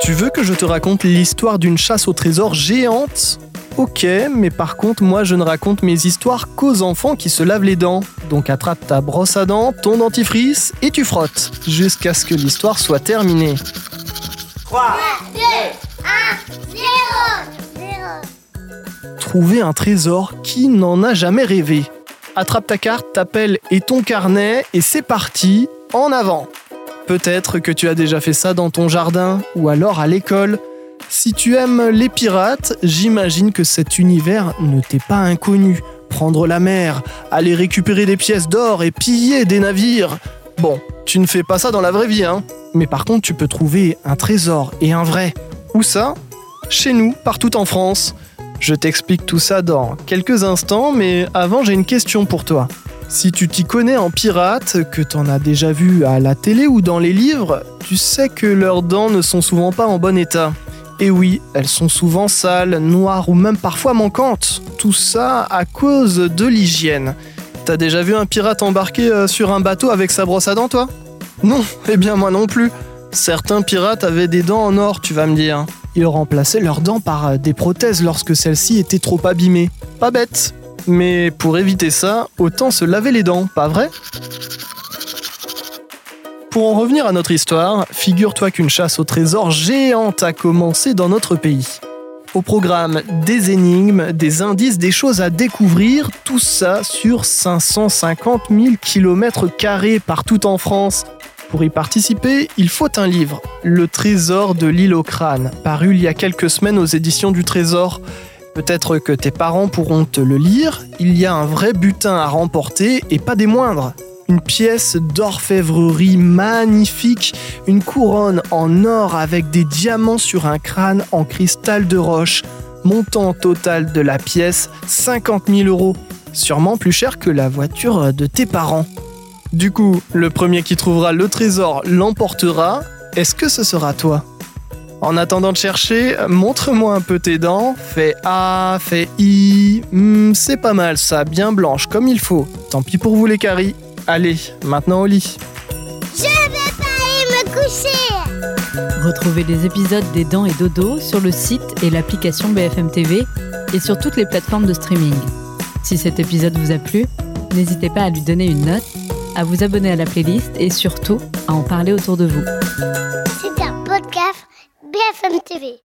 Tu veux que je te raconte l'histoire d'une chasse au trésor géante ? Ok, mais par contre, moi je ne raconte mes histoires qu'aux enfants qui se lavent les dents. Donc attrape ta brosse à dents, ton dentifrice et tu frottes, jusqu'à ce que l'histoire soit terminée. 3, 2, 1, 0. Trouver un trésor, qui n'en a jamais rêvé ? Attrape ta carte, ta pelle et ton carnet et c'est parti, en avant. Peut-être que tu as déjà fait ça dans ton jardin ou alors à l'école. Si tu aimes les pirates, j'imagine que cet univers ne t'est pas inconnu. Prendre la mer, aller récupérer des pièces d'or et piller des navires. Bon, tu ne fais pas ça dans la vraie vie, hein. Mais par contre, tu peux trouver un trésor et un vrai. Où ça ? Chez nous, partout en France. Je t'explique tout ça dans quelques instants, mais avant, j'ai une question pour toi. Si tu t'y connais en pirate, que t'en as déjà vu à la télé ou dans les livres, tu sais que leurs dents ne sont souvent pas en bon état. Et oui, elles sont souvent sales, noires ou même parfois manquantes. Tout ça à cause de l'hygiène. T'as déjà vu un pirate embarqué sur un bateau avec sa brosse à dents, toi ? Non, eh bien moi non plus. Certains pirates avaient des dents en or, tu vas me dire. Ils remplaçaient leurs dents par des prothèses lorsque celles-ci étaient trop abîmées. Pas bête. Mais pour éviter ça, autant se laver les dents, pas vrai ? Pour en revenir à notre histoire, figure-toi qu'une chasse au trésor géante a commencé dans notre pays. Au programme, des énigmes, des indices, des choses à découvrir, tout ça sur 550 000 km² partout en France. Pour y participer, il faut un livre, Le Trésor de l'île au crâne, paru il y a quelques semaines aux éditions du Trésor. Peut-être que tes parents pourront te le lire, il y a un vrai butin à remporter et pas des moindres. Une pièce d'orfèvrerie magnifique, une couronne en or avec des diamants sur un crâne en cristal de roche. Montant total de la pièce, 50 000 €. Sûrement plus cher que la voiture de tes parents. Du coup, le premier qui trouvera le trésor l'emportera. Est-ce que ce sera toi ? En attendant de chercher, montre-moi un peu tes dents. Fais A, fais I. C'est pas mal ça, bien blanche comme il faut. Tant pis pour vous les caries. Allez, maintenant au lit. Je vais pas aller me coucher. Retrouvez les épisodes des Dents et Dodo sur le site et l'application BFM TV et sur toutes les plateformes de streaming. Si cet épisode vous a plu, n'hésitez pas à lui donner une note, à vous abonner à la playlist et surtout à en parler autour de vous. C'est un podcast BFM TV.